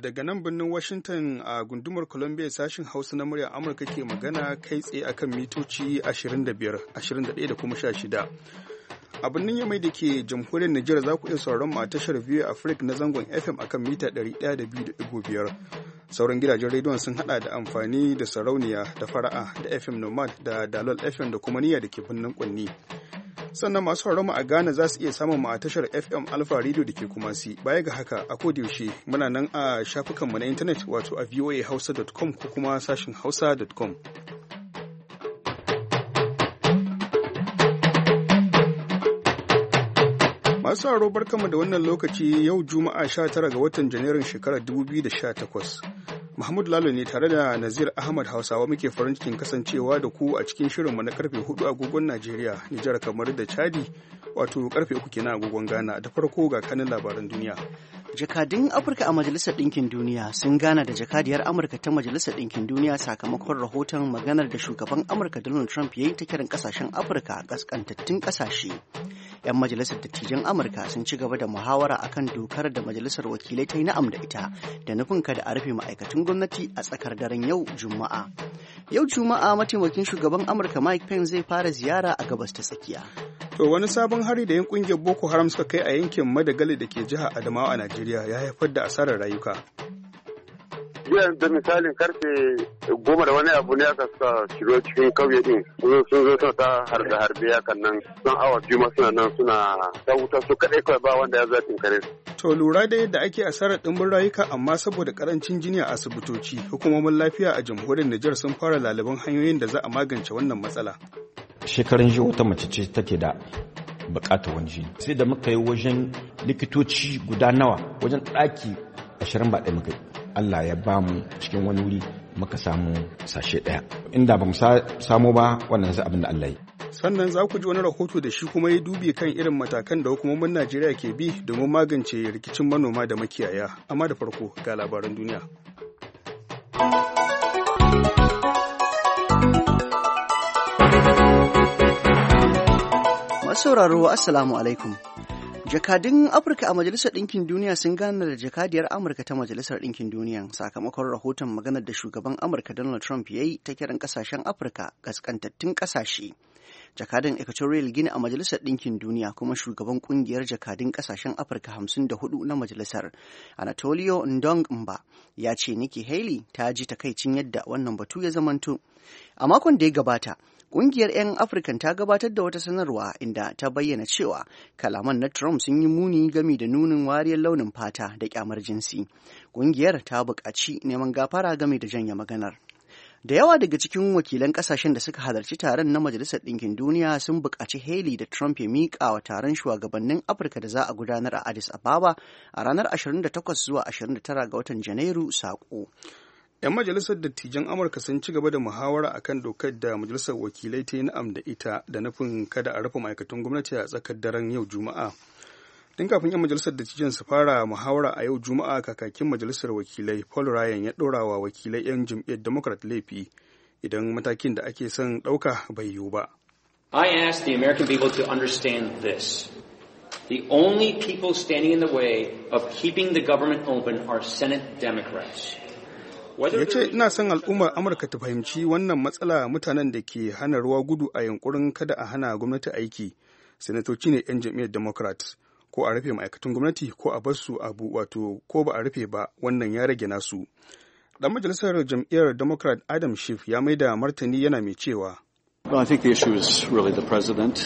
daga nan birnin Washington a gundumar Columbia sashin Hausa na muryar Amurka ke magana kai tsaye akan mitoci 25, 21 da kuma 16. A birnin Yamai da ke jamhuriyar Nijar za ku iya sauraron mu a tashar VOA Africa na zangon FM akan mita 102.5. Sauran gidajen rediyon sun hada da amfani da sarauniya da fara'a da FM Nomad da Dalol FM da kuma niyya da ke birnin Kwanni. Sannan masu sauraron mu a Ghana za su iya samun mu a tashar FM Alpha Radio da ke Kumasi. Baya ga haka a kodayaushe muna nan a shafukanmu na intanet wato a voahausa.com ko kuma sashin hausa.com. Masu sauraro barkanmu da wannan lokaci yau Juma'a 19 ga watan Janairun shekarar 2018. Mahmud Lalo ne tare da Nazir Ahmad Hausawa muke farin cikin kasancewa da ku a cikin shirinmu na karfe 4 agogon Najeriya, Nijar kamar da Chadi, wato karfe 3 kenan agogon Ghana. Da farko ga kanin labaran duniya. Jakadun Afirka a Majalisar Ɗinkin Duniya sun gana da jakadiyar Amurka ta Majalisar Ɗinkin Duniya sakamakon rahoton maganar da shugaban Amurka Donald Trump ya yi ta kiran ƙasashen Afirka ƙasƙantattun ƙasashe. 'Yan majalisar dattijan Amurka sun ci gaba da muhawara akan dokar da majalisar wakilai ta yi na'am da ita da nufin kada a rufe ma'aikatan gwamnati a tsakar daren yau Juma'a. Yau Juma'a mataimakin shugaban Amurka Mike Pence zai fara ziyara a gabas ta tsakiya. To wani sabon hari da 'yan kungiyar Boko Haram suka kai a yankin Madagali da ke jihar Adamawa a Najeriya ya haifar da asarar rayuka. Jiya da misalin karfe 10 da wani abu ne aka suka shigo cikin kauye din sun zo suna ta harbe hakan nan sun awa biyu ma suna nan suna ta wuta su kadai kawai ba wanda ya zatin kare. To lura da yadda ake asarar dimbin rayuka amma saboda karancin jini a asibitoci hukumomin lafiya a jamhuriyar Nijar sun fara laliban hanyoyin da za a magance wannan matsala. Shekaran jiya wata mace ce take da bukatar wani jini sai da muka yi wajen likitoci guda nawa wajen ɗaki 20 ba ɗaya muka yi. Allah ya ba mu cikin wani wuri muka samu sashe ɗaya inda ba mu samu ba wannan zai abin da Allah yi. Sannan za ku ji wani rahoto da shi kuma ya dubi kan irin matakan da hukumomin Najeriya ke bi domin magance rikicin manoma da makiyaya, amma da farko ga labaran duniya. Masu sauraro assalamu alaikum. Jakadun Afirka a Majalisar Ɗinkin Duniya sun gana da jakadiyar Amurka ta Majalisar Ɗinkin Duniya sakamakon rahoton maganar da shugaban Amurka Donald Trump ya yi ta kiran ƙasashen Afirka ƙasƙantattun ƙasashe. Jakadan Equatorial Guinea a Majalisar Ɗinkin Duniya kuma shugaban ƙungiyar jakadun ƙasashen Afirka 54 na Majalisar, Anatolio Ndong Mba, ya ce Nikki Haley ta ji takaicin yadda wannan batu ya zamanto. A makon da ya gabata, ƙungiyar 'yan Afirkan ta gabatar da wata sanarwa inda ta bayyana cewa kalaman na Trump sun yi muni gami da nunin wariyar launin fata da kyamar jinsi. Ƙungiyar ta buƙaci neman gafara game da janye maganar. Da yawa daga cikin wakilan ƙasashen da suka halarci taron na Majalisar Ɗinkin Duniya sun buƙaci Haley da Trump ya miƙa wa taron shugabannin Afirka da za a gudanar a Addis Ababa a ranar 28 zuwa 29 ga watan Janairu saƙo. 'Yan majalisar dattijan Amurka sun ci gaba da muhawara akan dokar da majalisar wakilai ta yi na'am da ita da nufin kada a rufe ma'aikatan gwamnati a tsakar daren yau Juma'a. Tun kafin 'yan majalisar dattijan su fara muhawara a yau Juma'a, kakakin majalisar wakilai Paul Ryan ya ɗora wa wakilai 'yan jam'iyyar Democrat laifi idan matakin da ake son ɗauka bai yiwu ba. I ask the American people to understand this. The only people standing in the way of keeping the government open are Senate Democrats. Ya ce ina son al'ummar Amurka ta fahimci wannan matsala. Mutanen da ke hana ruwa gudu a yunkurin kada a hana gwamnati aiki sanatoci ne 'yan jam'iyyar Democrats. Ko a rufe ma'aikatan gwamnati ko a bar su abu, wato ko ba a rufe ba, wannan ya rage nasu. Dan majalisar jam'iyyar Democrat Adam Schiff ya maida martani yana mai cewa, Well, I think the issue is really the president.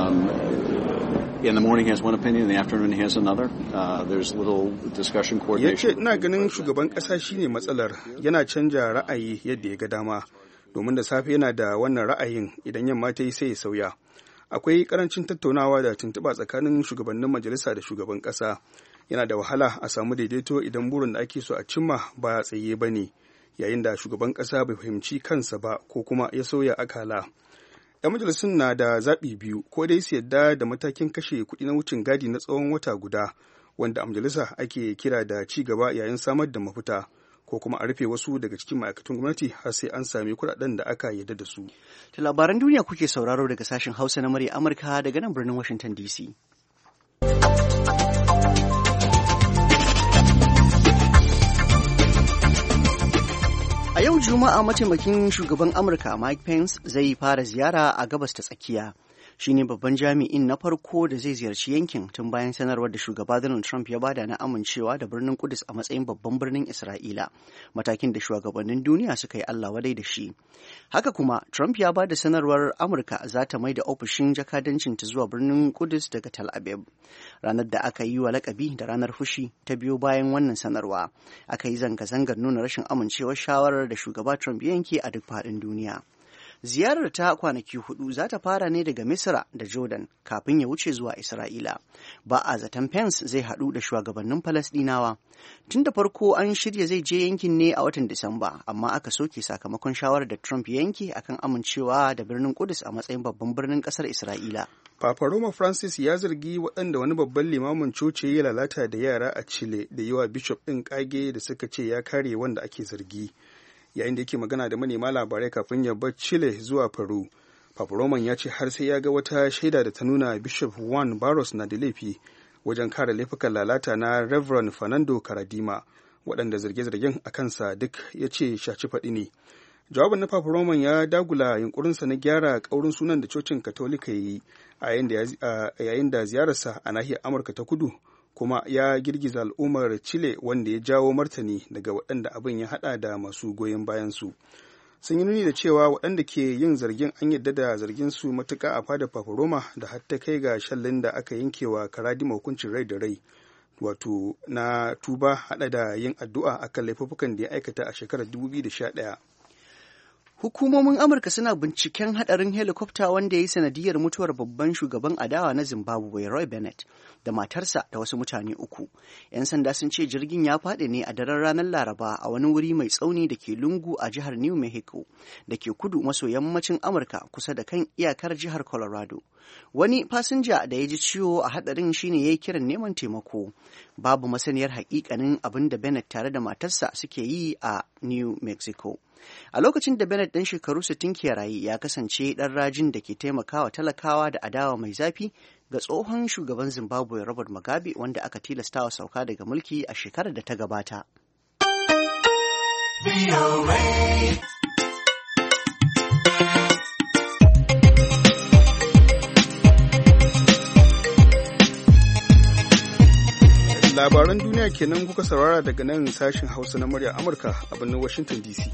In the morning he has one opinion, in the afternoon he has another. There's little discussion coordination. Ya ce ina ganin shugaban ƙasa shine matsalar, yana canja ra'ayi yadda ya ga dama, domin da safe yana da wannan ra'ayin, idan yamma ta yi sai ya sauya. Akwai karancin tattaunawa da tuntuɓa tsakanin shugabannin majalisa da shugaban ƙasa. Yana da wahala a samu daidaito idan burin da ake so a cimma ba tsaye ba ne, yayin da shugaban ƙasa bai fahimci kansa ba ko kuma ya sauya akala. 'Yan majalisun na da zaɓi biyu, ko dai su yadda da matakin kashe kuɗi na wucin gadi na tsawon wata guda, wanda a majalisa ake kira da ci gaba yayin samar da mafita, ko kuma a rufe wasu daga cikin ma'aikatan gwamnati har sai an sami kuɗaɗen da aka yarda da su. Ta labaran duniya kuke sauraro daga sashen Hausa na murya Amurka daga nan birnin Washington DC. Juma'a mataimakin shugaban Amurka Mike Pence zai fara ziyara a gabas ta tsakiya. Shi ne babban jami'in na farko da zai ziyarci yankin tun bayan sanarwar da shugaba Donald Trump ya bada na amincewa da birnin Kudus a matsayin babban birnin Isra'ila, matakin da shugabannin duniya suka yi Allah wadai da shi. Haka kuma, Trump ya bada sanarwar Amurka za ta mai da ofishin jakadancinta zuwa birnin Kudus daga Tel Aviv. Ranar da aka yi wa lakabi da ranar fushi ta biyo bayan wannan sanarwa, aka yi zanga-zangar nuna rashin amincewar shawarar da shugaba Trump ya yanke a duk faɗin duniya. Ziyarar ta kwanaki 4 za ta fara ne daga Misra da Jordan kafin ya wuce zuwa Isra'ila. Ba a zaton Pence zai haɗu da shugabannin Falasɗinawa. Tun da farko an shirya zai je yankin ne a watan Disamba, amma aka soke sakamakon shawarar da Trump ya yanke akan amincewa da birnin Kudus a matsayin babban birnin ƙasar Isra'ila. Papa Roma Francis ya zargi waɗanda wani babban limamin coci ya lalata da yara a Chile da yawa bishop ɗin ƙage da suka ce ya kare wanda ake zargi. Yayin da yake magana da manema labarai kafin ya bar Chile zuwa Peru, Papa Roman ya ce har sai ya ga wata shaida da ta nuna Bishop Juan Barros na da laifi wajen kare laifukan lalata na Reverend Fernando Karadima, waɗanda zarge-zargen a kansa duk ya ce shaci faɗi ne. Jawabin na Papa Roman ya dagula yunkurinsa na gyara ƙaurin sunan da cocin Katolika ya yi a yayin da ziyararsa a nahiyar Amurka ta kudu, kuma ya girgiza al'ummar Chile wanda ya jawo martani daga waɗanda abin ya haɗa da masu goyon bayansu. Sun yi nuni da cewa waɗanda ke yin zargin an yadda da zargin su matuƙa a fadar Papa Roma da har ta kai ga shallin da aka yankewa Karadima hukuncin rai da rai, wato na tuba haɗa da yin addu'a akan laifuffukan da ya aikata a shekarar 2011. Hukumomin Amurka suna binciken hadarin helikofta wanda ya yi sanadiyar mutuwar babban shugaban adawa na Zimbabwe Roy Bennett da matarsa da wasu mutane 3. 'Yan sanda sun ce jirgin ya faɗi ne a daren ranar Laraba a wani wuri mai tsauni da ke lungu a jihar New Mexico da ke kudu maso yammacin Amurka kusa da kan iyakar jihar Colorado. Wani fasinja da ya ji ciwo a hadarin shine ya yi kiran neman taimako. Babu masaniyar hakikanin abin da Bennett tare da matarsa suke yi a New Mexico. A lokacin da Bennett ɗan shekaru 60 ke raye ya kasance ɗan rajin da ke taimakawa talakawa da adawa mai zafi ga tsohon shugaban Zimbabwe Robert Mugabe wanda aka tilastawa sauka daga mulki a shekarar da ta gabata. Labaran duniya kenan kuka saurara daga nan sashen Hausa na murya Amurka a birnin Washington DC.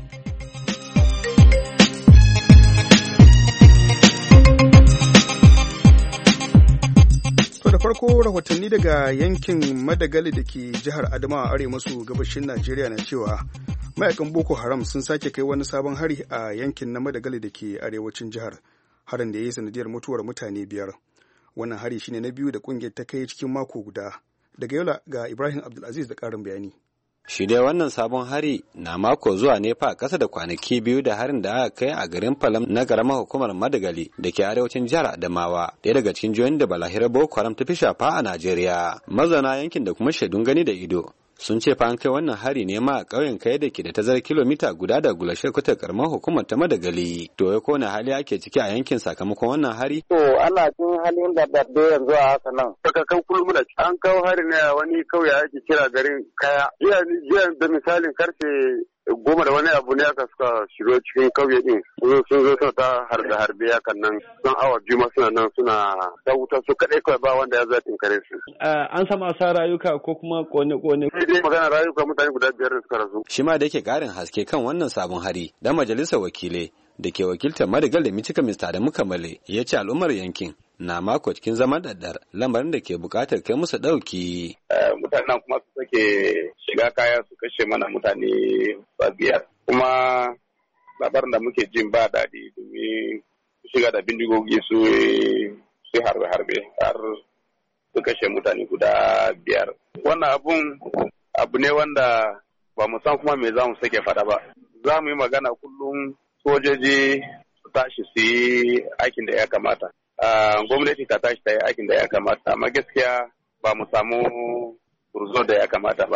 To da farko rahotanni daga yankin Madagali da ke jihar Adamawa arewa maso gabashin Najeriya na cewa mayakan Boko Haram sun sake kai wani sabon hari a yankin na Madagali da ke arewacin jihar, harin da ya yi sanadiyar mutuwar mutane 5. Wannan hari shine na biyu da kungiyar ta kai cikin mako guda. Daga Yola ga Ibrahim Abdulaziz da ƙarin bayani. Shi dai wannan sabon hari na mako zuwa ne fa ƙasa da kwanaki biyu da harin da aka kai a garin Falam na ƙaramar hukumar Madagali da ke arewacin jihar Adamawa, ɗaya daga cikin jihohin da balahira Boko Haram ta fi shafa a Najeriya. Mazauna yankin da kuma shaidun gani da ido sun ce fa an kai wannan hari ne ma a ƙauyen kai da ke da tazarar kilomita guda da gulashe kuta karamar hukumar ta Madagali. To ya kone hali ake ciki a yankin sakamakon wannan hari? To ana cikin halin da yanzu a haka nan. Saka kan kullum da an kawo hari ne a wani kauye ake kira garin Kaya. Jiya da misalin karfe 10 da wani abu ne aka suka shiro cikin kauye din. Sun zo suna ta harbe hakan nan. Sun awa biyu ma suna nan suna ta wuta su kaɗai kawai ba wanda ya za tinkare su. An samu asa rayuka ko kuma kone-kone. Dai magana rayuka mutane guda 5 da suka rasu. Shi ma da yake ƙarin haske kan wannan sabon hari, dan majalisar wakilai da ke wakiltar Madagal da Michigan Mr. Adamu Kamale ya ce al'ummar yankin na mako cikin zaman daddar lamarin da ke buƙatar kai musu ɗauki. Mutanen kuma su sake shiga kaya su kashe mana mutane 5. Kuma labarin da muke jin ba daɗi domin shiga da bindigogi su harbe-harbe har su kashe mutane guda 5. Wannan abu ne wanda ba mu san kuma me za mu sake faɗa ba. Za mu yi magana kullum sojoji su tashi su yi aikin da ya kamata. Gwamnati ta tashi ta yi aikin da ya kamata, amma gaskiya ba mu samu turzo da ya kamata ba.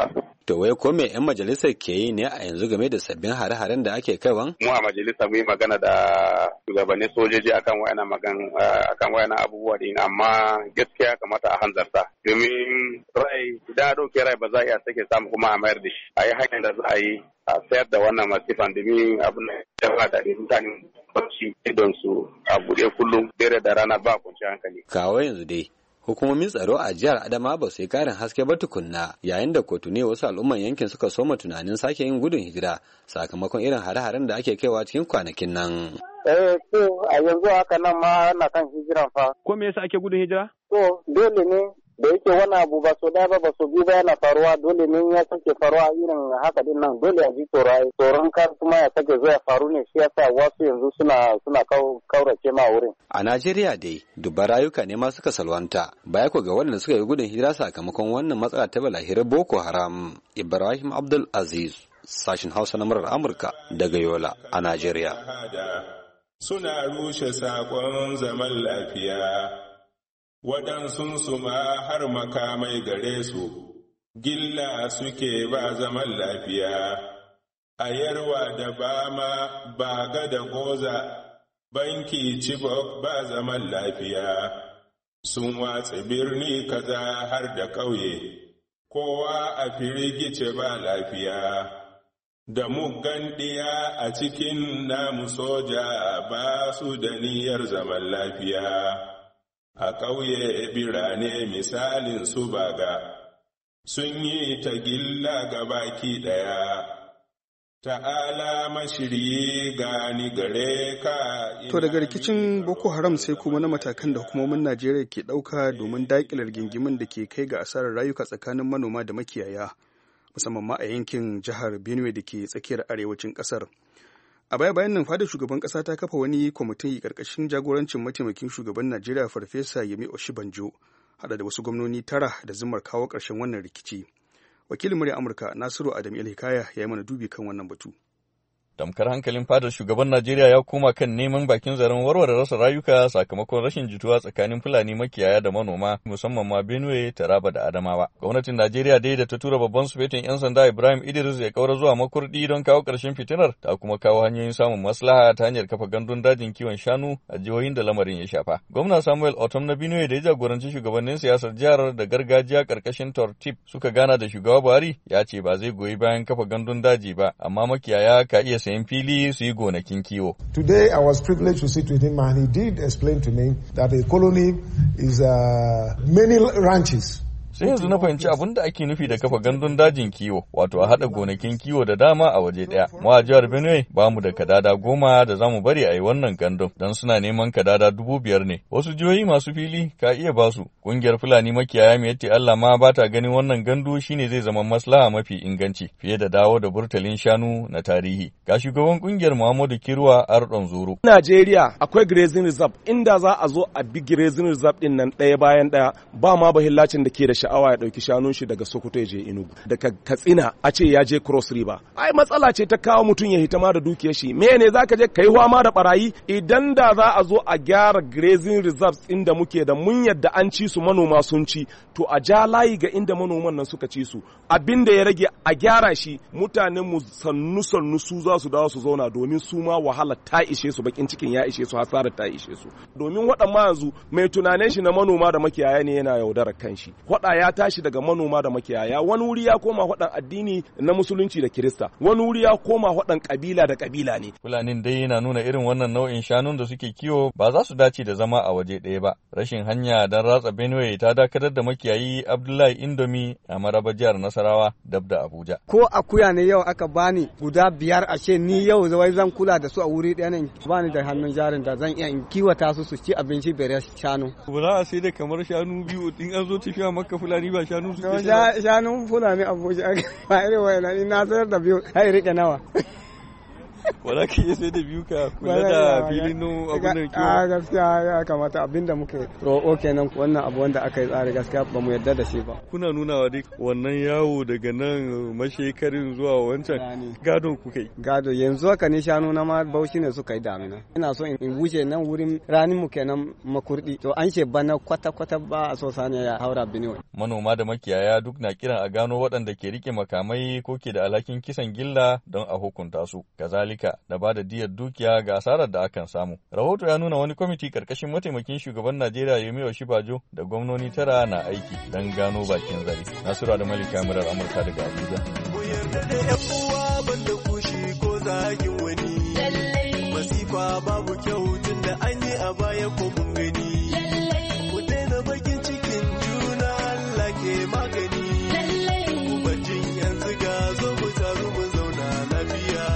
To wai ko me 'yan majalisar ke yi ne a yanzu game da sabbin hare-haren da ake kaiwan? Mu a majalisa mu yi magana da shugabannin sojoji akan wayannan abubuwa din, amma gaskiya kamata a hanzarta. Domin rai idan a ɗauke rai ba za a iya sake samu kuma a mayar da shi. A yi hanyar da za a yi a sayar da wannan masifan domin abin da ya da mutane barci idon su a buɗe kullum dare da rana ba kwanciyar hankali. Kawo yanzu dai hukumomin tsaro a jihar Adama ba su yi karin haske ba tukunna, yayin da kotu ne wasu al'umman yankin suka soma tunanin sake yin gudun hijira sakamakon irin hare-haren da ake kaiwa cikin kwanakin nan. To a yanzu haka nan ma na kan hijiran fa. Ko me yasa ake gudun hijira? To dole ne da yake wani abu ba so da ba so biyu ba yana faruwa, dole ne ya sake faruwa irin haka din nan, dole a ji tsoron kar kuma ya sake zuwa faru ne, shi yasa wasu yanzu suna kaurace ma wurin. A Najeriya dai dubban rayuka ne ma suka salwanta baya ko ga waɗanda suka yi gudun hijira sakamakon wannan matsala ta balahirar Boko Haram. Ibrahim Abdul Aziz, sashin Hausa na murar Amurka daga Yola a Najeriya. Suna rushe sakon zaman lafiya. Waɗansu ma har makamai gare su, gilla suke ba zaman lafiya, a yarwa da Bama ba ga da goza, banki Chibok ba zaman lafiya, sun watsa birni kaza har da ƙauye, kowa a firgice ba lafiya, da muggan ɗiya a cikin namu soja ba su da niyyar zaman lafiya. A ƙauye birane misalin su baga, sun yi ta gilla ga baki ɗaya, ta'ala mashiryi gani gare ka. To daga rikicin Boko Haram sai kuma na matakan da hukumomin Najeriya ke ɗauka domin daƙilar gingimin da ke kai ga asarar rayuka tsakanin manoma da makiyaya, musamman ma a yankin jihar Benue da ke tsakiyar arewacin ƙasar. A baya-bayan nan fadar shugaban kasa ta kafa wani kwamitin karkashin jagorancin mataimakin shugaban Najeriya Farfesa Yemi Oshibanjo hada da wasu gwamnoni 9 da zimmar kawo ƙarshen wannan rikici. Wakilin murya Amurka Nasiru Adam El-Hikaya ya yi mana dubi kan wannan batu. Tamkar hankalin fadar shugaban Najeriya ya koma kan neman bakin zaren warware rasa rayuka sakamakon rashin jituwa tsakanin Fulani makiyaya da manoma, musamman ma Benue, Taraba da Adamawa. Gwamnatin Najeriya dai da ta tura babban sufetin 'yan sanda Ibrahim Idris ya kaura zuwa Makurdi don kawo ƙarshen fitinar, ta kuma kawo hanyoyin samun maslaha ta hanyar kafa gandun dajin kiwon shanu a jihohin da lamarin ya shafa. Gwamna Samuel Otom na Benue da ya jagoranci shugabannin siyasar jihar da gargajiya ƙarƙashin Tortip suka gana da shugaba Buhari ya ce ba zai goyi bayan kafa gandun daji ba, amma makiyaya ka iya sayan fili su yi gonakin kiwo. Today I was privileged to sit with him and he did explain to me that a colony is many ranches. Sai yanzu na fahimci abin da ake nufi da kafa gandun dajin kiwo, wato a haɗa gonakin kiwo da dama a waje ɗaya. Mu a jihar Benue ba mu da kadada 10 da za mu bari a yi wannan gandun, don suna neman kadada 5,000 ne. Wasu jihohi masu fili ka iya ba su. Ƙungiyar Fulani makiyaya mai yatti Allah ma ba ta ganin wannan gandu shine zai zama maslaha mafi inganci fiye da dawo da burtalin shanu na tarihi. Ga shugaban ƙungiyar Muhammadu Kirwa Ardon Zuru. Najeriya akwai grazing reserve, inda za a zo a bi grazing reserve din nan ɗaya bayan ɗaya, ba ma bahillacin da ke da sha'awa ya ɗauki shanun shi daga Sokoto ya je Enugu, daga Katsina a ce ya je Cross River. Ai matsala ce ta kawo mutum ya hitama da dukiyar shi. Me ne zaka je kai ma da barayi? Idan da za a zo a gyara grazing reserves inda muke da mun yadda an ci su manoma sun ci, to a ja layi ga inda manoman nan suka ci su. Abin da ya rage a gyara shi, mutanen mu sannu su za su dawo su zauna, domin su ma wahala ta ishe su, bakin cikin ya ishe su, hasara ta ishe su. Domin waɗannan yanzu mai tunanin shi na manoma da makiyaya ne yana yaudarar kanshi. Waɗa ya tashi daga manoma da makiyaya, wani wuri ya koma waɗan addini na musulunci da kirista, wani wuri ya koma waɗan kabila da kabila ne. Fulanin dai yana nuna irin wannan nau'in shanun da suke kiwo ba za su dace da zama a waje ɗaya ba. Rashin hanya don ratsa Benue ta dakatar da makiyayi Abdullahi Indomi a Maraba jihar Nasarawa dab da Abuja. Ko akuya ne yau aka bani guda 5 a ce ni yau zawai zan kula da su a wuri ɗaya nan, bani da hannun jarin da zan iya in kiwata su ci abinci bare shanu. Ba za a sai da kamar shanu biyu in an zo tafiya Makka Fulani ba shanu su ce shanun Fulani Abuja ba irin wayannan, na sayar da biyu hai rike nawa. Wala ka iya sai da biyu ka kula da filin abin da kiwo. Gaskiya ya kamata abinda muke roƙo kenan wannan abu wanda aka yi tsari gaskiya ba mu yarda da shi ba. Kuna nunawa dai wannan yawo daga nan mashekarin zuwa wancan gado kuka yi. Gado yanzu haka ni shanu na ma Bauchi ne suka yi damina. Ina so in wuce nan wurin ranin mu kenan Makurdi. To an ce bana kwata-kwata ba a so sani ya haura Benue. Manoma da makiyaya duk na kiran a gano waɗanda ke rike makamai ko ke da alhakin kisan gilla don a hukunta su. Kazalika da ba da diyar dukiya ga asarar da akan samu. Rahoto ya nuna wani kwamiti karkashin mataimakin shugaban Najeriya Yemi Oshibajo da gwamnoni 9 na aiki don gano bakin zare. Nasiru da Malika Murar Amurka daga Abuja. Mu yarda da ƴan uwa banda kushi ko zagin wani. Masifa babu kyau tun da an yi a baya ko mun gani. Ku daina bakin cikin juna Allah ke magani. Ku bacin yanzu ga zo mu taru mu zauna lafiya.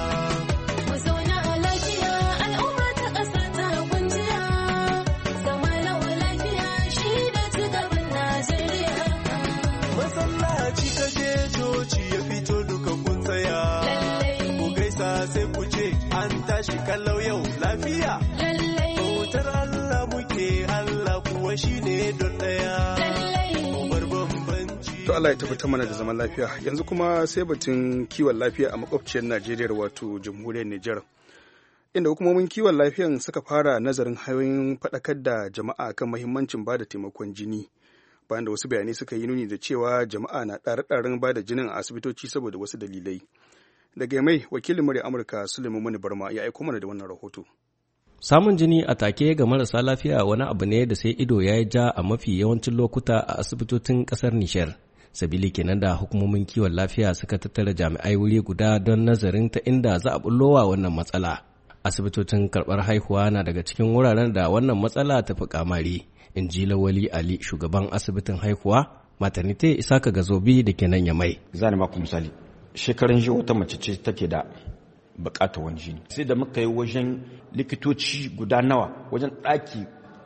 Masallaci kaje coci ya fito duka kun tsaya. Ku gaisa sai ku ce an tashi kallau yau lafiya. Bautar Allah muke Allah kuwa shine don daya. To Allah ya tabbatar mana da zaman lafiya. Yanzu kuma sai batun kiwon lafiya a makwabciyar Najeriya wato jamhuriyar Nijar. Inda hukumomin kiwon lafiyan suka fara nazarin hanyoyin faɗakar da jama'a kan mahimmancin bada taimakon jini. Bayan da wasu bayanai suka yi nuni da cewa jama'a na ɗare-ɗaren bada jinin a asibitoci saboda wasu dalilai. Daga mai wakilin murya Amurka Suleiman Muni Barma ya aiko mana da wannan rahoto. Samun jini a take ga marasa lafiya wani abu ne da sai ido ya yi ja a mafi yawancin lokuta a asibitocin ƙasar Nijar. Sabili kenan da hukumomin kiwon lafiya suka tattara jami'ai wuri guda don nazarin ta inda za a bullowa wannan matsala. Asibitocin karɓar haihuwa na daga cikin wuraren da wannan matsala ta fi kamari, in ji Lawali Ali, shugaban asibitin haihuwa Maternité Isaka Gazobi da ke nan Yamai. Zani ba ku misali, shekaran jiya wata mace ce take da bukatar wani jini. Sai da muka yi wajen likitoci guda nawa, wajen ɗaki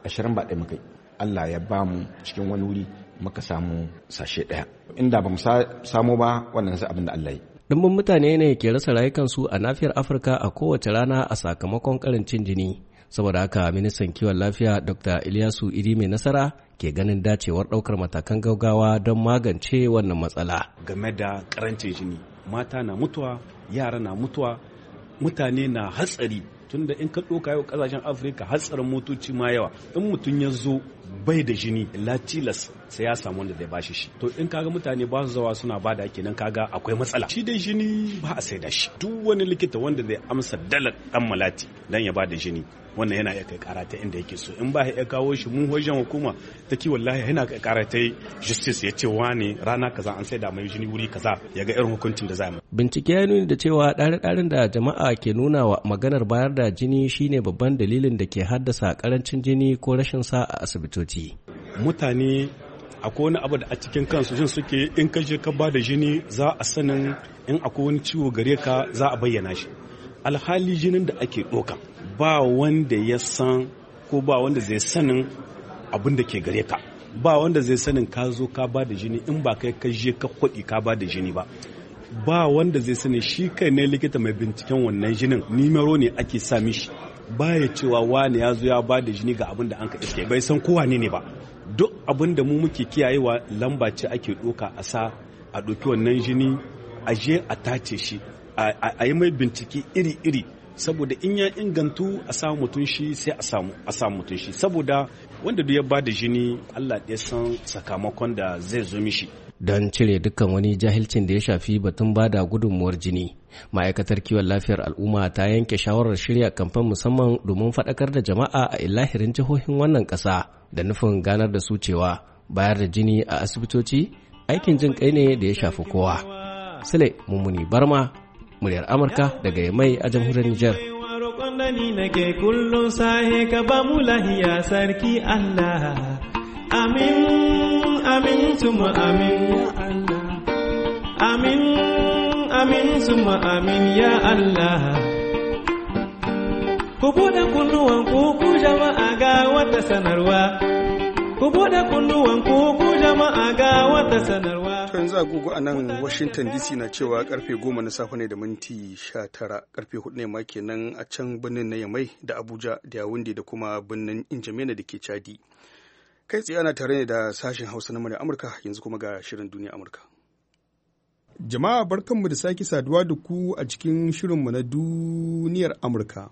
21 muka yi. Allah ya ba mu cikin wani wuri muka samu sashe ɗaya. Inda ba mu samu ba wannan sai abin da Allah yi. Dimbin mutane ne ke rasa rayukansu a nafiyar Afirka a kowace rana a sakamakon karancin jini. Saboda haka ministan kiwon lafiya Dr. Ilyasu Idi mai nasara ke ganin dacewar ɗaukar matakan gaugawa don magance wannan matsala. Game da karancin jini, mata na mutuwa, yara na mutuwa, mutane na hatsari. Tunda in ka ɗauka yau ƙasashen Afirka hatsarin motoci ma yawa. In mutum ya zo bai da jini latilas sai ya samu wanda zai bashi shi. To in kaga mutane ba su zawa suna bada kenan kaga akwai matsala. Shi dai jini ba a saida shi. Duk wani likita wanda zai amsa dalar dan malati dan ya bada jini wannan yana iya kai kara ta inda yake so. In ba ya kawo shi mun wajen hukuma ta kiwon lafiya yana kai kara ta justice ya ce wane rana kaza an saida mai jini wuri kaza ya ga irin hukuncin da za mu. Bincike ya nuni da cewa ɗare-ɗaren da jama'a ke nuna wa maganar bayar da jini shine babban dalilin da ke haddasa karancin jini ko rashin sa a asibitoci. Mutane akwai wani abu da a cikin kansu jin suke in ka je ka ba da jini za a sanin in akwai wani ciwo gare ka za a bayyana shi. Alhali jinin da ake ɗauka ba wanda ya san ko ba wanda zai sanin abin da ke gare ka, ba wanda zai sanin ka zo ka ba da jini in ba kai ka je ka kwaɗi ka ba da jini ba wanda zai sani shi kai ne likita mai binciken wannan jinin nimero ne ake sa mishi baya cewa wani ya zo ya ba da jini ga abin da an ka iske bai san kowa ne ba. Duk abin da mu muke kiyayewa lamba ce ake ɗoka a sa a ɗauki wannan jini a je a tace shi a yi mai bincike iri-iri saboda in ya ingantu a samu mutum shi sai a samu mutum shi saboda wanda duk ya ba da jini Allah ya san sakamakon da zai zo mishi. Don cire dukkan wani jahilcin da ya shafi batun bada gudunmuwar jini, ma'aikatar kiwon lafiyar al'umma ta yanke shawarar shirya kamfan musamman domin faɗakar da jama'a a ilahirin jihohin wannan ƙasa da nufin ganar da su cewa bayar da jini a asibitoci aikin jin kai ne da ya shafi kowa. Sule Mummuni Barma, muryar Amurka daga Yamai a jamhuriyar Nijar. Amin, amin, suma amin, ya Allah. Amin, amin, suma amin, ya Allah. Ku buɗe kunnuwan ku jama'a ga wata sanarwa. Ku buɗe kunnuwan ku jama'a ga wata sanarwa. yanzu agogo a nan Washington DC na cewa karfe 10 na safe ne da minti 19, karfe 4 ne ma kenan a can birnin na Yamai da Abuja da Yawunde da kuma birnin Injamena da ke Chadi. Kai tsaye ana tare ne da sashen Hausa na murya Amurka, yanzu kuma ga shirin duniya Amurka. Jama'a barkanmu da sake saduwa da ku a cikin shirinmu na duniyar Amurka.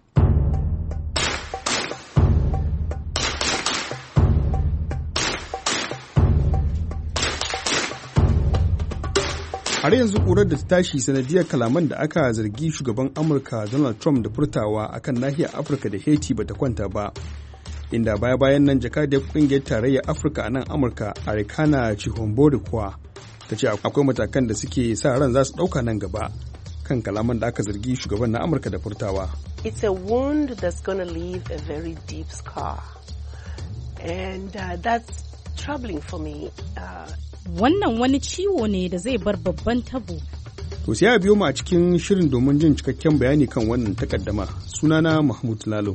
Har yanzu ƙurar da ta tashi sanadiyar kalaman da aka zargi shugaban Amurka Donald Trump da furtawa akan nahiyar Afirka da Haiti bata kwanta ba, inda baya-bayan nan jakadiyar ƙungiyar tarayyar Afirka a nan Amurka, Arikana Chihombori-Kwa, ta ce akwai matakan da suke sa ran za su ɗauka nan gaba kan kalaman da aka zargi shugaban na Amurka da furtawa. It's a wound that's going to leave a very deep scar, and that's troubling for me. Wannan wani ciwo ne da zai bar babban tabo. To sai a biyo mu a cikin shirin domin jin cikakken bayani kan wannan takaddama. Sunana Mahmud Lalo.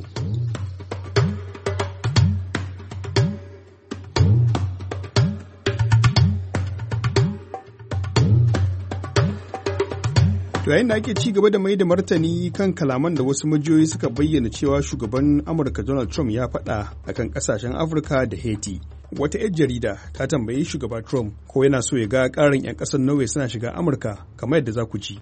To yayin da ake ci gaba da mai da martani kan kalaman da wasu majiyoyi suka bayyana cewa shugaban Amurka Donald Trump ya faɗa akan ƙasashen Afirka da Haiti. Wata 'yar jarida ta tambayi shugaba Trump ko yana so ya ga ƙarin 'yan ƙasar Norway suna shiga Amurka kamar yadda za ku ji.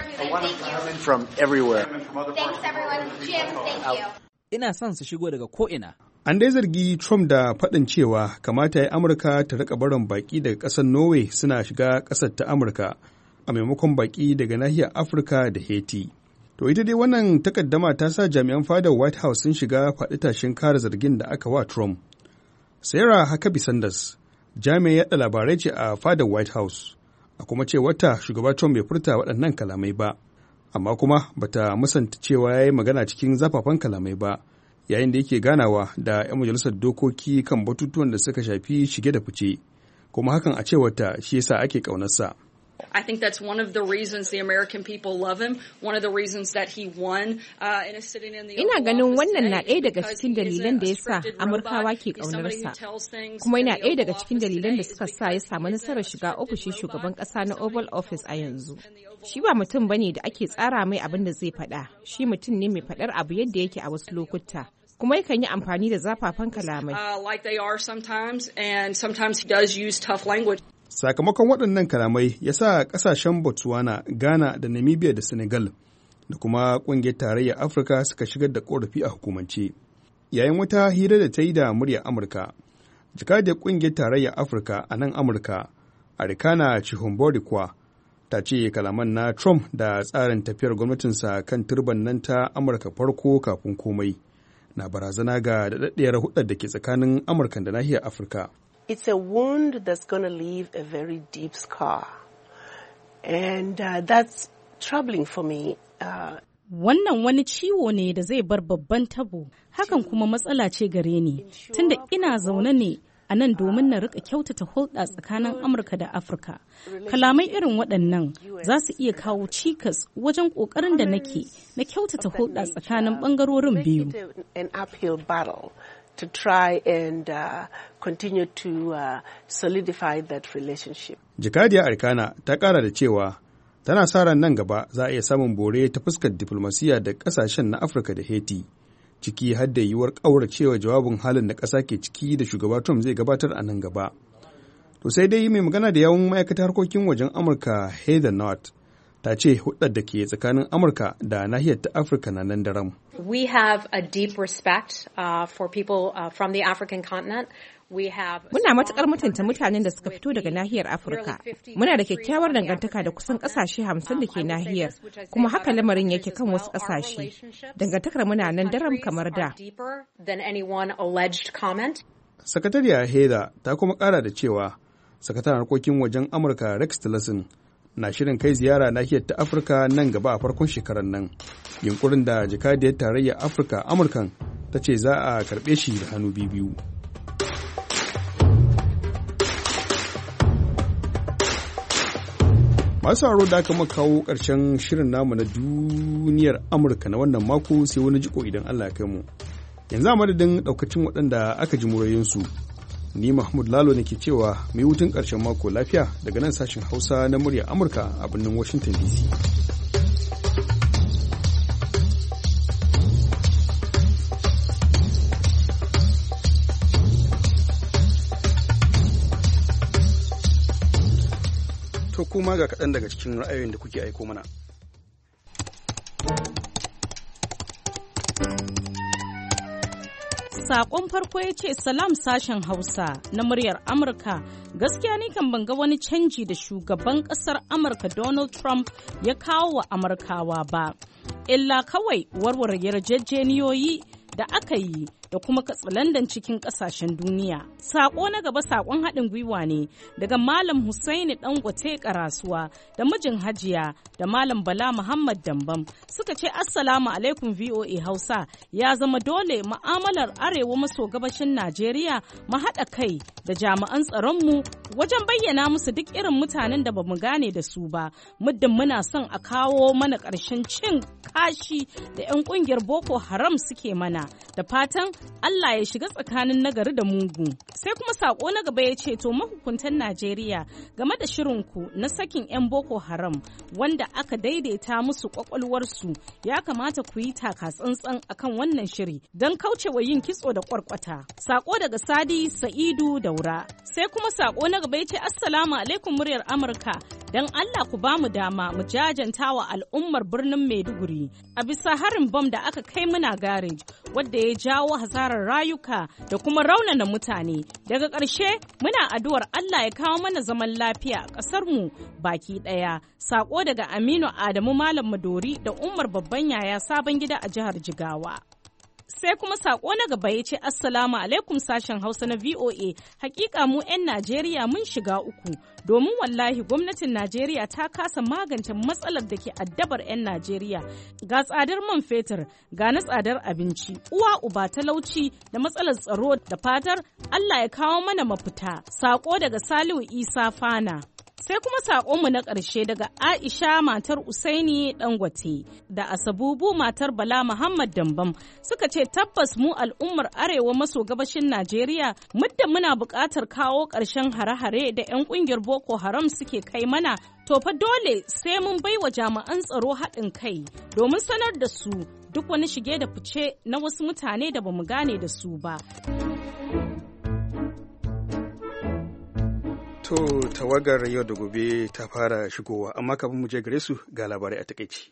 Ina son su shigo daga ko'ina. An dai zargi Trump da faɗin cewa kamata ya Amurka ta riƙa barin baƙi daga ƙasar Norway suna shiga ƙasar ta Amurka a maimakon baƙi daga nahiyar Afirka da Haiti. To ita dai wannan takaddama ta sa jami'an fadar White House sun shiga faɗi tashin kare zargin da aka wa Trump. Sarah Huckabee Sanders, jami'ar yaɗa labarai ce a fadar White House, a kuma ce wata shugaba Trump bai furta waɗannan kalamai ba, amma kuma bata musanta cewa ya yi magana cikin zafafan kalamai ba, yayin da yake ganawa da 'yan majalisar dokoki kan batutuwan da suka shafi shige da fice, kuma hakan a cewarta shi yasa ake ƙaunarsa. I think that's one of the reasons the American people love him, one of the reasons that he won in a sitting in the Ina ganin wannan na ɗaya daga cikin dalilan da ya sa Amurkawa ke ƙaunarsa, kuma yana ɗaya daga cikin dalilan da suka sa ya samu nasarar shiga ofishin shugaban ƙasa na Oval Office a yanzu. Shi ba mutum bane da ake tsara mai abin da zai faɗa, shi mutum ne mai faɗar abu yadda yake a wasu lokuta. Kuma yakan yi amfani da zafafan kalamai. Like they are sometimes, and sometimes he does use tough language. Sakamakon waɗannan kalamai ya sa ƙasashen Botswana, Ghana da Namibia da Senegal da kuma ƙungiyar tarayyar Afirka suka shigar da ƙorafi a hukumance. Yayin wata hira da ta yi da muryar Amurka, jakadiyar ƙungiyar tarayyar Afirka a nan Amurka, Arikana Chihombori-Kwa, ta ce kalaman na Trump da tsarin tafiyar gwamnatinsa kan turban nan ta Amurka farko kafin komai na barazana ga daɗaɗɗiyar hudar da ke tsakanin Amurka da nahiyar Afirka. It's a wound that's going to leave a very deep scar, and that's troubling for me. Wannan wani ciwo ne da zai bar babban tabo, hakan kuma matsala ce gare ni, tunda ina zaune ne a nan domin na rika kyautata hulɗa tsakanin Amurka da Afirka. Kalamai irin waɗannan za su iya kawo cikas wajen ƙoƙarin da nake na kyautata hulɗa tsakanin ɓangarorin biyu. To try and continue to solidify that relationship. Jakadiya Arkana ta ƙara da cewa tana sa ran nan gaba za a iya samun bore ta fuskar diflomasiyya da ƙasashen na Afirka da Haiti, ciki har da yiwuwar ƙauracewa jawabin halin da ƙasa ke ciki da shugaba Trump zai gabatar a nan gaba. To sai dai mai magana da yawun ma'aikatar harkokin wajen Amurka Heather Nauert ta ce hudar da ke tsakanin Amurka da nahiyar ta Afirka na nan daram. We have a deep respect for people from the African continent. Muna matuƙar mutunta mutanen da suka fito daga nahiyar Afirka. Muna da kyakkyawar dangantaka da kusan ƙasashe 50 da ke nahiyar, kuma haka lamarin yake kan wasu ƙasashe. Dangantakar muna nan daram kamar da. Sakatariya Heather ta kuma ƙara da cewa sakataren harkokin wajen Amurka Rex Tillerson na shirin kai ziyara nahiyar ta Afirka nan gaba a farkon shekarar nan. Yunkurin da jakadiyar tarayyar Afirka Amurkan ta ce za a karɓe shi da hannu biyu. Masu sauraro da aka kawo ƙarshen shirin namu na duniyar Amurka na wannan mako sai wani jiko idan Allah ya kai mu. Yanzu a madadin ɗaukacin waɗanda aka ji murayinsu ni Mahmud Lalo ne ke cewa mai hutun ƙarshen mako lafiya daga nan sashen Hausa na muryar Amurka a birnin Washington DC. To kuma ga kaɗan daga cikin ra'ayoyin da kuke aiko mana. Sakon farko ya ce salam sashen Hausa na muryar Amurka, gaskiya ni kan ban ga wani canji da shugaban kasar Amurka Donald Trump ya kawo wa Amurkawa ba, illa kawai warware yarjejeniyoyi da aka yi da kuma katsalandan cikin kasashen duniya. Sako na gaba sakon haɗin gwiwa ne daga Malam Hussaini Dangote Karasuwa da mijin Hajiya da Malam Bala Muhammad Dambam suka ce Assalamu alaikum VOA Hausa, ya zama dole mu'amalar arewa maso gabashin Najeriya mu haɗa kai da jami'an tsaronmu wajen bayyana musu duk irin mutanen da bamu gane da su ba, muddin muna son a kawo mana ƙarshen cin kashi da 'yan ƙungiyar Boko Haram suke mana, da fatan Allah ya shiga tsakanin nagari da mugu. Sai kuma sako na gaba ya ce to mahukuntan Najeriya game da shirinku na sakin 'yan Boko Haram wanda aka daidaita musu kwakwalwarsu, ya kamata ku yi taka tsantsan akan wannan shiri don kaucewa yin kitso da kwarkwata. Sako daga Sadi Sa'idu Daura. Sai kuma sako na gaba ya ce Assalamu alaikum muryar Amurka, don Allah ku ba mu dama mu jajanta wa al'ummar birnin Maiduguri a bisa harin bom da aka kai muna gareji wadda ya jawo hasarar rayuka da kuma raunana mutane. Daga ƙarshe muna addu'ar Allah ya kawo mana zaman lafiya a ƙasarmu baki ɗaya. Sako daga Aminu Adamu Malam Madori da Umar Babban Yaya Sabon Gida a jihar Jigawa. Sai kuma sako na gaba ya ce Assalamu alaikum sashen Hausa na VOA, hakika mu 'yan Najeriya mun shiga uku, domin wallahi gwamnatin Najeriya ta kasa magance matsalar da ke addabar 'yan Najeriya, ga tsadar man fetur, ga na tsadar abinci, uwa uba talauci da matsalar tsaro, da fatar Allah ya kawo mana mafita. Sako daga Salihu Isa Fana. Sai kuma saƙonmu na ƙarshe daga Aisha matar Usaini Dangote da Asabubu matar Bala Muhammad Dambam suka ce tabbas mu al'ummar arewa maso gabashin Najeriya muddin muna buƙatar kawo ƙarshen hare-hare da 'yan ƙungiyar Boko Haram suke kai mana, to fa dole sai mun baiwa jami'an tsaro haɗin kai domin sanar da su duk wani shige da fice na wasu mutane da bamu gane da su ba. To tawagar yau da gobe ta fara shigowa, amma kafin mu je gare su ga labarai a takaici.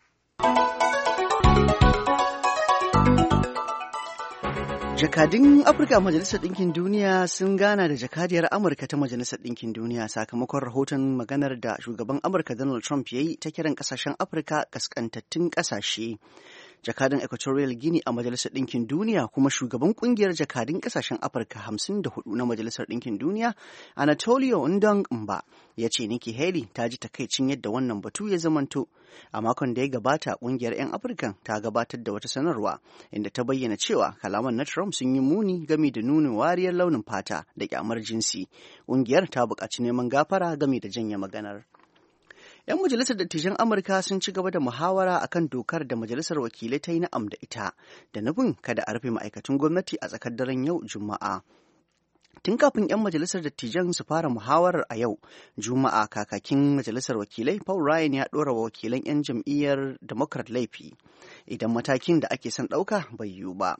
Jakadun Afirka a Majalisar Ɗinkin Duniya sun gana da jakadiyar Amurka ta Majalisar Ɗinkin Duniya sakamakon rahoton maganar da shugaban Amurka Donald Trump ya yi ta kiran ƙasashen Afirka ƙasƙantattun ƙasashe. Jakadan Equatorial Guinea a Majalisar Ɗinkin Duniya kuma shugaban ƙungiyar jakadun ƙasashen Afirka 54 na Majalisar Ɗinkin Duniya, Anatolio Ndong Mba, ya ce Nikki Haley ta ji takaicin yadda wannan batu ya zamanto. A makon da ya gabata, ƙungiyar 'yan Afirkan ta gabatar da wata sanarwa inda ta bayyana cewa kalaman na Trump sun yi muni game da nuna wariyar launin fata da ƙyamar jinsi. Ƙungiyar ta buƙaci neman gafara game da janye maganar. 'Yan majalisar dattijan Amurka sun ci gaba da muhawara akan dokar da majalisar wakilai ta yi na'am da ita, da nufin kada a rufe ma'aikatan gwamnati a tsakar daren yau Juma'a. Tun kafin 'yan majalisar dattijan su fara muhawarar a yau Juma'a, kakakin majalisar wakilai Paul Ryan ya ɗora wa wakilan 'yan jam'iyyar Democrat laifi idan matakin da ake son ɗauka bai yiwu ba.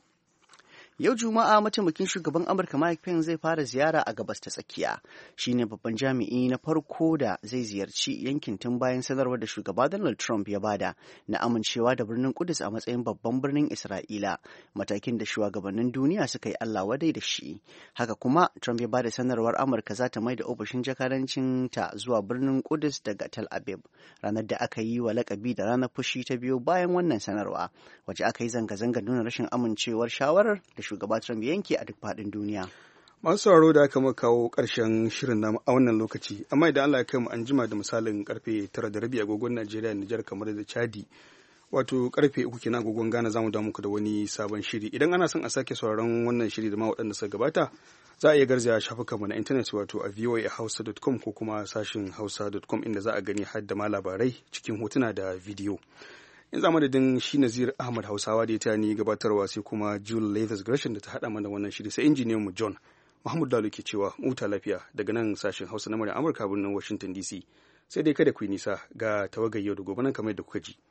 Yau Juma'a mataimakin shugaban Amurka Mike Pence zai fara ziyara a gabas ta tsakiya. Shi ne babban jami'i na farko da zai ziyarci yankin tun bayan sanarwar da shugaba Donald Trump ya bada na amincewa da birnin Kudus a matsayin babban birnin Isra'ila, matakin da shugabannin duniya suka yi Allah wadai da shi. Haka kuma Trump ya bada sanarwar Amurka za ta mai da ofishin jakadancin ta zuwa birnin Kudus daga Tel Aviv, ranar da aka yi wa lakabi da ranar fushi ta biyo bayan wannan sanarwa, wacce aka yi zanga-zanga nuna rashin amincewar shawarar da shugaba Trump yanke a duk faɗin duniya. Masu sauraro da aka muka kawo ƙarshen shirin namu a wannan lokaci, amma idan Allah ya kai mu an jima da misalin karfe 9:30 agogon Najeriya, Nijar, kamar da Chadi, wato karfe 3 kenan agogon Ghana, zamu da muku da wani sabon shiri. Idan ana son a sake sauraron wannan shiri da ma waɗanda suka gabata, za a iya garzaya shafukanmu na intanet wato a voahausa.com ko kuma sashin hausa.com, inda za a gani har da ma labarai cikin hotuna da bidiyo. In za madadin shi Nazir Ahmad Hausawa da ya tani gabatarwa, sai kuma Jule Lathis Gresham da ta haɗa mana wannan shiri, sai injiniyan mu John. Mahmud Lalo ke cewa huta lafiya daga nan sashen Hausa na murya Amurka birnin Washington DC. Sai dai kada ku yi nisa ga tawagar yau da gobe nan kamar da kuka ji.